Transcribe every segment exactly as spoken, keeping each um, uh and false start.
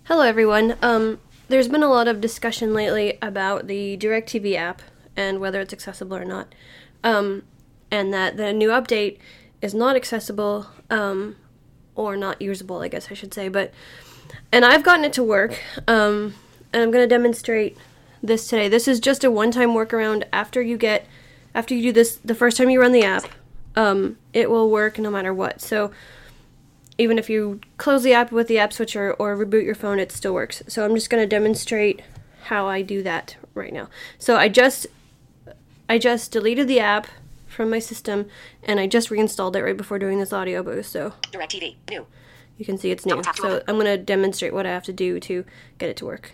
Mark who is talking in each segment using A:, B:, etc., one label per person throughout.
A: Hello everyone. Um, there's been a lot of discussion lately about the DirecTV app and whether it's accessible or not. Um, and that the new update is not accessible, um, or not usable, I guess I should say. But and I've gotten it to work, um, and I'm going to demonstrate this today. This is just a one-time workaround. After you get, after you do this, the first time you run the app, um, it will work no matter what. So even if you close the app with the app switcher or reboot your phone, it still works. So I'm just going to demonstrate how I do that right now. So I just I just deleted the app from my system, and I just reinstalled it right before doing this audio boost. So
B: DirecTV, new.
A: You can see it's new. So I'm going to demonstrate what I have to do to get it to work.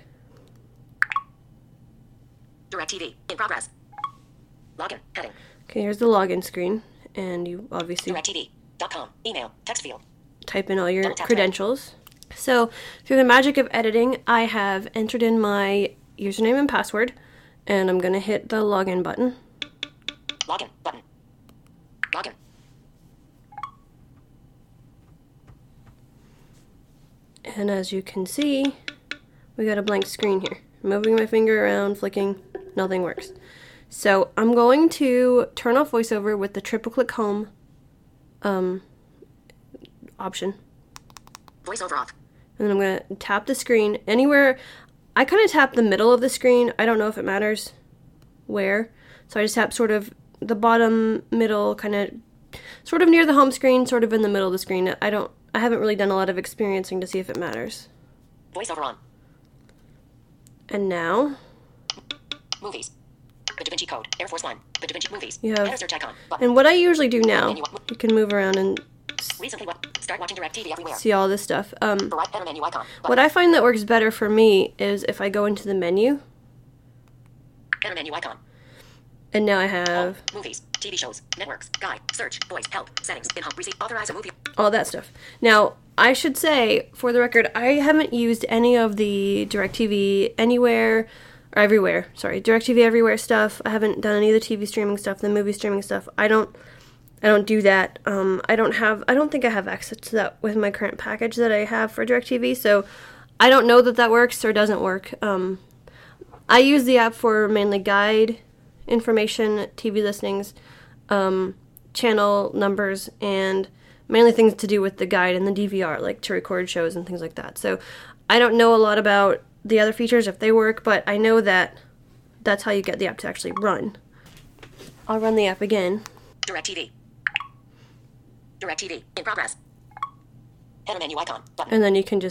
B: DirecTV, in progress. Login, heading.
A: Okay, here's the login screen, and you obviously
B: DirecTV dot com, email, text field.
A: Type in all your credentials. So through the magic of editing, I have entered in my username and password, and I'm going to hit the login button.
B: Login button. Login.
A: And as you can see, we got a blank screen here. Moving my finger around, flicking, nothing works. So I'm going to turn off VoiceOver with the triple click home um, option.
B: VoiceOver off.
A: And then I'm going to tap the screen anywhere. I kind of tap the middle of the screen. I don't know if it matters where. So I just tap sort of the bottom, middle, kind of sort of near the home screen, sort of in the middle of the screen. I don't, I haven't really done a lot of experiencing to see if it matters.
B: VoiceOver on.
A: And now,
B: movies. The DaVinci Code, Air Force One, the DaVinci Movies.
A: You have,
B: and a search icon. Button.
A: And what I usually do now, you can move around and
B: Recently, what? Start watching DirecTV everywhere.
A: See all this stuff. Um,
B: Right menu icon.
A: What I find that works better for me is if I go into the menu.
B: Enter menu icon.
A: And now I have
B: Home, movies, T V shows, networks, guide, search, voice, help, settings, in home, receive, authorize a movie.
A: All that stuff. Now, I should say, for the record, I haven't used any of the DirecTV Anywhere, or Everywhere, sorry, DirecTV Everywhere stuff. I haven't done any of the T V streaming stuff, the movie streaming stuff. I don't, I don't do that. Um, I don't have, I don't think I have access to that with my current package that I have for DirecTV, so I don't know that that works or doesn't work. Um, I use the app for mainly guide information, T V listings, um, channel numbers, and mainly things to do with the guide and the D V R, like to record shows and things like that. So I don't know a lot about the other features, if they work, but I know that that's how you get the app to actually run. I'll run the app again.
B: DirecTV. DirecTV, in progress. Header menu icon, button.
A: And then you can just